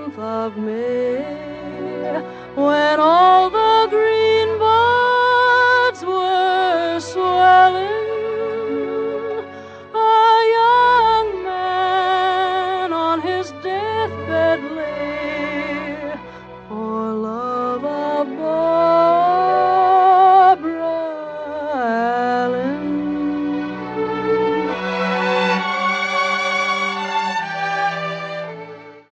month of May, when all the green buds were swelling, a young man on his deathbed lay, for